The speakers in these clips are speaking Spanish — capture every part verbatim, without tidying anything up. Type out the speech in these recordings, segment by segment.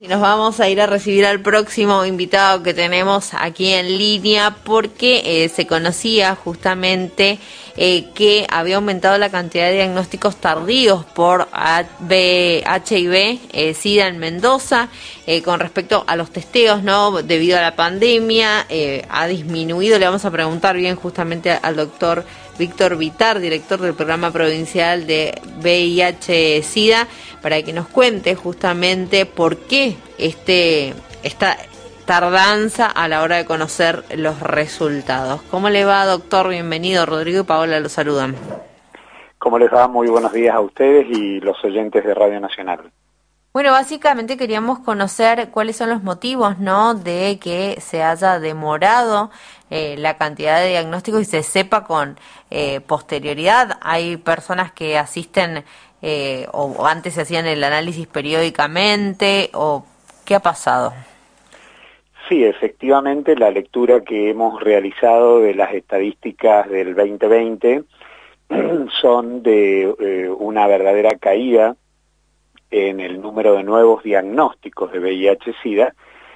Y nos vamos a ir a recibir al próximo invitado que tenemos aquí en línea porque eh, se conocía justamente eh, que había aumentado la cantidad de diagnósticos tardíos por H I V, eh, SIDA en Mendoza, eh, con respecto a los testeos, ¿no? Debido a la pandemia, eh, ha disminuido. Le vamos a preguntar bien justamente al doctor Víctor Vitar, director del Programa Provincial de V I H SIDA, para que nos cuente justamente por qué este esta tardanza a la hora de conocer los resultados. ¿Cómo le va, doctor? Bienvenido. Rodrigo y Paola lo saludan. ¿Cómo les va? Muy buenos días a ustedes y los oyentes de Radio Nacional. Bueno, básicamente queríamos conocer cuáles son los motivos, ¿no?, de que se haya demorado eh, la cantidad de diagnósticos y se sepa con eh, posterioridad. Hay personas que asisten eh, o, o antes se hacían el análisis periódicamente, o ¿qué ha pasado? Sí, efectivamente, la lectura que hemos realizado de las estadísticas del veinte veinte son de eh, una verdadera caída en el número de nuevos diagnósticos de V I H SIDA,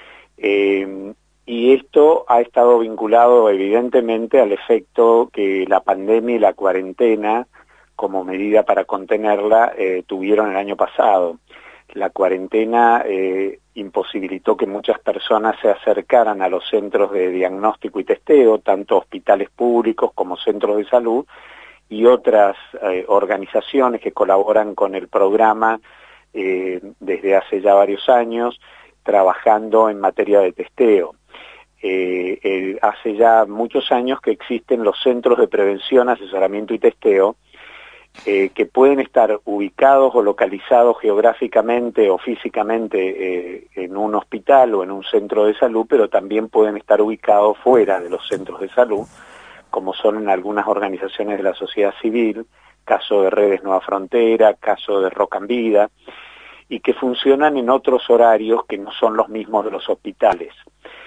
eh, y esto ha estado vinculado evidentemente al efecto que la pandemia y la cuarentena como medida para contenerla eh, tuvieron el año pasado. La cuarentena eh, imposibilitó que muchas personas se acercaran a los centros de diagnóstico y testeo, tanto hospitales públicos como centros de salud y otras eh, organizaciones que colaboran con el programa eh, desde hace ya varios años, trabajando en materia de testeo. Eh, eh, hace ya muchos años que existen los centros de prevención, asesoramiento y testeo, Eh, que pueden estar ubicados o localizados geográficamente o físicamente eh, en un hospital o en un centro de salud, pero también pueden estar ubicados fuera de los centros de salud, como son en algunas organizaciones de la sociedad civil, caso de Redes Nueva Frontera, caso de Roca en Vida, y que funcionan en otros horarios que no son los mismos de los hospitales.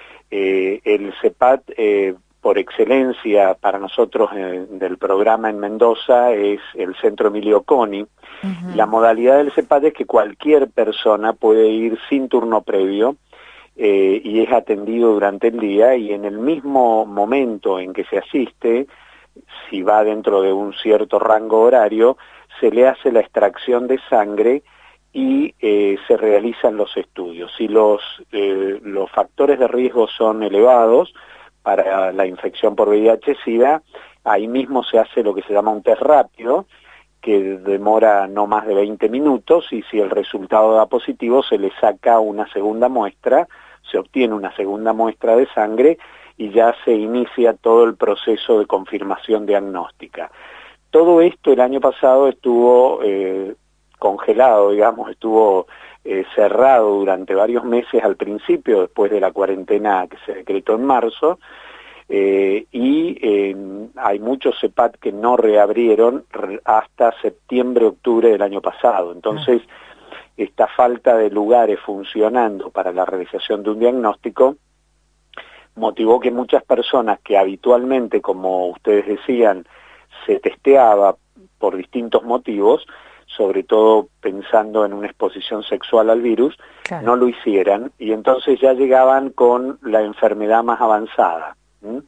Eh, el CEPAT, eh, por excelencia para nosotros eh, del programa en Mendoza, es el Centro Emilio Coni. Uh-huh. La modalidad del CEPAT es que cualquier persona puede ir sin turno previo eh, y es atendido durante el día, y en el mismo momento en que se asiste, si va dentro de un cierto rango horario, se le hace la extracción de sangre y eh, se realizan los estudios. Si los, eh, los factores de riesgo son elevados para la infección por V I H SIDA, ahí mismo se hace lo que se llama un test rápido, que demora no más de veinte minutos, y si el resultado da positivo se le saca una segunda muestra, se obtiene una segunda muestra de sangre y ya se inicia todo el proceso de confirmación diagnóstica. Todo esto el año pasado estuvo eh, congelado, digamos, estuvo eh, cerrado durante varios meses al principio, después de la cuarentena que se decretó en marzo, eh, y eh, hay muchos CEPAT que no reabrieron hasta septiembre, octubre del año pasado. Entonces, esta falta de lugares funcionando para la realización de un diagnóstico motivó que muchas personas que habitualmente, como ustedes decían, se testeaba por distintos motivos, sobre todo pensando en una exposición sexual al virus, claro, no lo hicieran, y entonces ya llegaban con la enfermedad más avanzada. ¿Mm?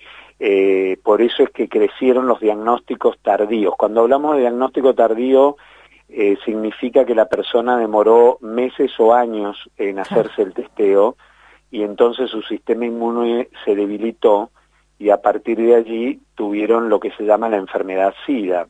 Eh, por eso es que crecieron los diagnósticos tardíos. Cuando hablamos de diagnóstico tardío, eh, significa que la persona demoró meses o años en hacerse el testeo, y entonces su sistema inmune se debilitó, y a partir de allí tuvieron lo que se llama la enfermedad SIDA.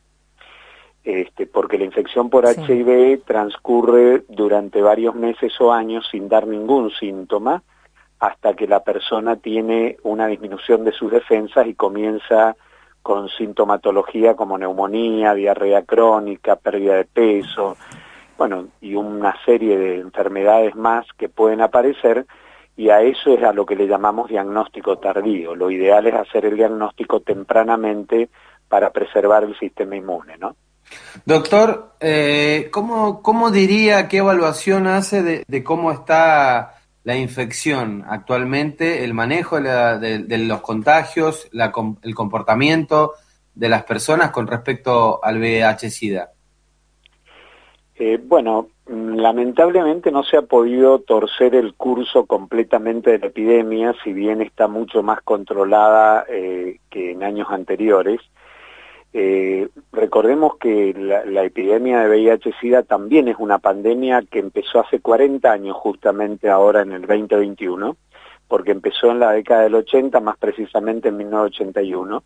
Este, porque la infección por sí. H I V transcurre durante varios meses o años sin dar ningún síntoma, hasta que la persona tiene una disminución de sus defensas y comienza con sintomatología como neumonía, diarrea crónica, pérdida de peso, bueno, y una serie de enfermedades más que pueden aparecer, y a eso es a lo que le llamamos diagnóstico tardío. Lo ideal es hacer el diagnóstico tempranamente para preservar el sistema inmune, ¿no? Doctor, eh, ¿cómo, ¿cómo diría, qué evaluación hace de, de cómo está la infección actualmente, el manejo de, la, de, de los contagios, la, el comportamiento de las personas con respecto al V I H SIDA? Eh, bueno, Lamentablemente no se ha podido torcer el curso completamente de la epidemia, si bien está mucho más controlada eh, que en años anteriores. Eh, recordemos que la, la epidemia de V I H SIDA también es una pandemia que empezó hace cuarenta años, justamente ahora en el veinte veintiuno, porque empezó en la década del ochenta, más precisamente en mil novecientos ochenta y uno,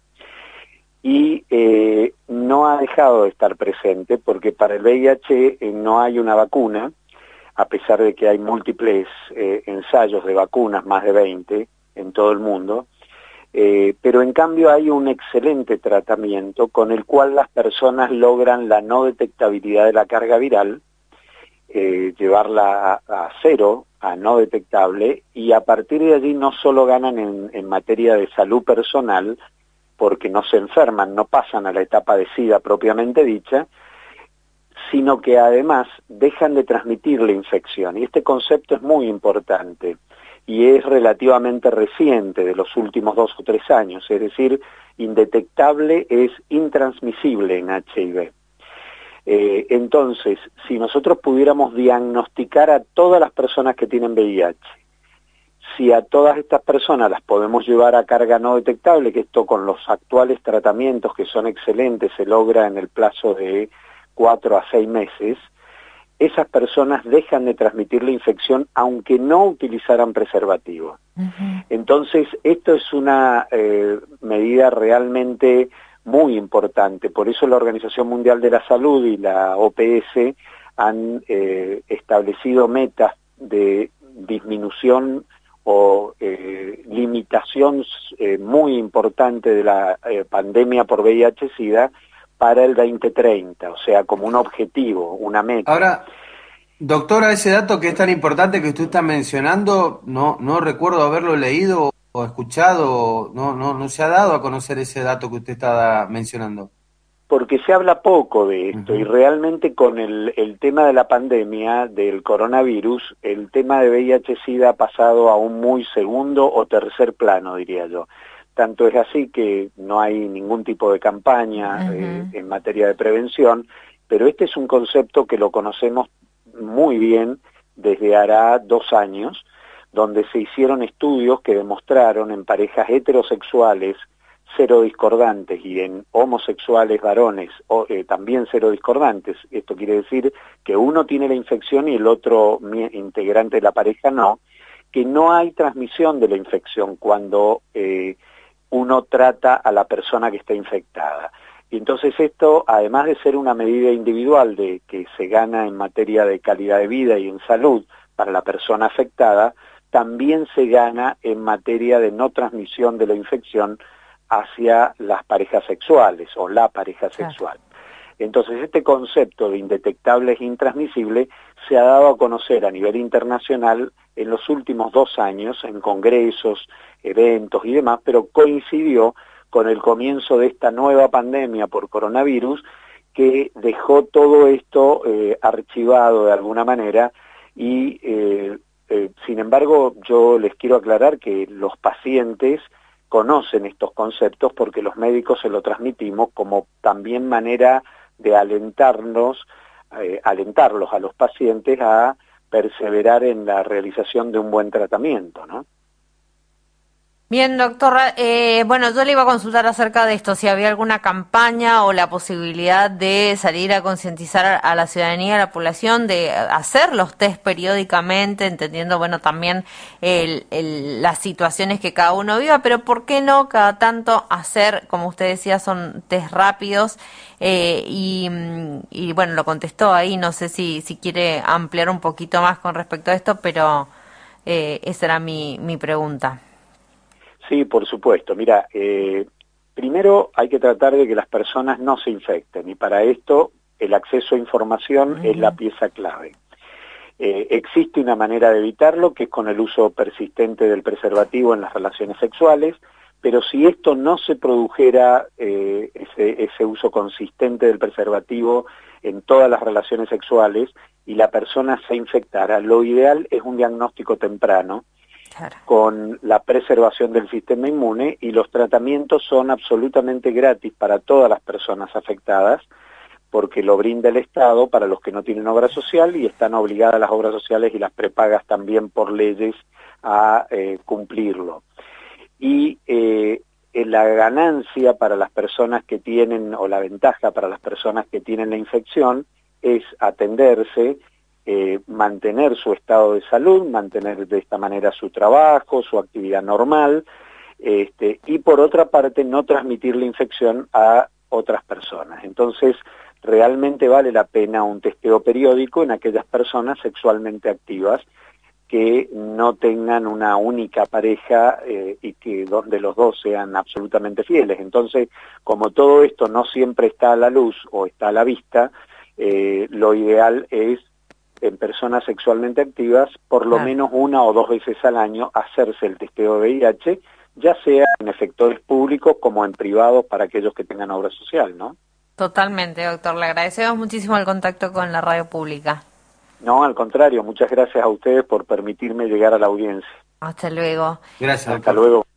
y eh, no ha dejado de estar presente porque para el V I H eh, no hay una vacuna, a pesar de que hay múltiples eh, ensayos de vacunas, más de veinte en todo el mundo, eh, pero en cambio hay un excelente tratamiento con el cual las personas logran la no detectabilidad de la carga viral, eh, llevarla a, a cero, a no detectable, y a partir de allí no solo ganan en, en materia de salud personal, porque no se enferman, no pasan a la etapa de SIDA propiamente dicha, sino que además dejan de transmitir la infección. Y este concepto es muy importante y es relativamente reciente, de los últimos dos o tres años, es decir, indetectable es intransmisible en H I V. Eh, entonces, si nosotros pudiéramos diagnosticar a todas las personas que tienen V I H, si a todas estas personas las podemos llevar a carga no detectable, que esto con los actuales tratamientos que son excelentes se logra en el plazo de cuatro a seis meses, esas personas dejan de transmitir la infección aunque no utilizaran preservativo. Uh-huh. Entonces, esto es una eh, medida realmente muy importante. Por eso la Organización Mundial de la Salud y la O P S han eh, establecido metas de disminución o eh, limitación eh, muy importante de la eh, pandemia por V I H SIDA para el veinte treinta, o sea, como un objetivo, una meta. Ahora, doctora, ese dato que es tan importante que usted está mencionando, no no recuerdo haberlo leído o escuchado, no no no se ha dado a conocer ese dato que usted está mencionando. Porque se habla poco de esto, uh-huh. y realmente con el, el tema de la pandemia, del coronavirus, el tema de V I H SIDA ha pasado a un muy segundo o tercer plano, diría yo. Tanto es así que no hay ningún tipo de campaña uh-huh. eh, en materia de prevención, pero este es un concepto que lo conocemos muy bien desde hará dos años, donde se hicieron estudios que demostraron en parejas heterosexuales serodiscordantes y en homosexuales varones o, eh, también serodiscordantes. Esto quiere decir que uno tiene la infección y el otro integrante de la pareja no, que no hay transmisión de la infección cuando eh, uno trata a la persona que está infectada. Y entonces esto, además de ser una medida individual de que se gana en materia de calidad de vida y en salud para la persona afectada, también se gana en materia de no transmisión de la infección hacia las parejas sexuales o la pareja sexual. Entonces este concepto de indetectable e intransmisible se ha dado a conocer a nivel internacional en los últimos dos años en congresos, eventos y demás, pero coincidió con el comienzo de esta nueva pandemia por coronavirus que dejó todo esto eh, archivado de alguna manera y eh, eh, sin embargo yo les quiero aclarar que los pacientes conocen estos conceptos porque los médicos se lo transmitimos como también manera de alentarnos, eh, alentarlos a los pacientes a perseverar en la realización de un buen tratamiento, ¿no? Bien, doctora, eh, bueno, yo le iba a consultar acerca de esto, si había alguna campaña o la posibilidad de salir a concientizar a la ciudadanía, a la población, de hacer los test periódicamente, entendiendo, bueno, también el, el, las situaciones que cada uno viva, pero ¿por qué no cada tanto hacer, como usted decía, son test rápidos? Eh, y, y bueno, lo contestó ahí, no sé si, si quiere ampliar un poquito más con respecto a esto, pero eh, esa era mi, mi pregunta. Sí, por supuesto. Mira, eh, primero hay que tratar de que las personas no se infecten y para esto el acceso a información uh-huh. es la pieza clave. Eh, existe una manera de evitarlo que es con el uso persistente del preservativo en las relaciones sexuales, pero si esto no se produjera, eh, ese, ese uso consistente del preservativo en todas las relaciones sexuales y la persona se infectara, lo ideal es un diagnóstico temprano, claro, con la preservación del sistema inmune, y los tratamientos son absolutamente gratis para todas las personas afectadas, porque lo brinda el Estado para los que no tienen obra social y están obligadas las obras sociales y las prepagas también por leyes a eh, cumplirlo. Y eh, la ganancia para las personas que tienen, o la ventaja para las personas que tienen la infección, es atenderse, eh, mantener su estado de salud, mantener de esta manera su trabajo, su actividad normal, este, y por otra parte no transmitir la infección a otras personas. Entonces, realmente vale la pena un testeo periódico en aquellas personas sexualmente activas que no tengan una única pareja eh, y que donde los dos sean absolutamente fieles. Entonces, como todo esto no siempre está a la luz o está a la vista, eh, lo ideal es, en personas sexualmente activas, por lo Claro. menos una o dos veces al año hacerse el testeo de V I H, ya sea en efectores públicos como en privados para aquellos que tengan obra social, ¿no? Totalmente, doctor. Le agradecemos muchísimo el contacto con la radio pública. No, al contrario, muchas gracias a ustedes por permitirme llegar a la audiencia. Hasta luego. Gracias, Hasta doctor. luego.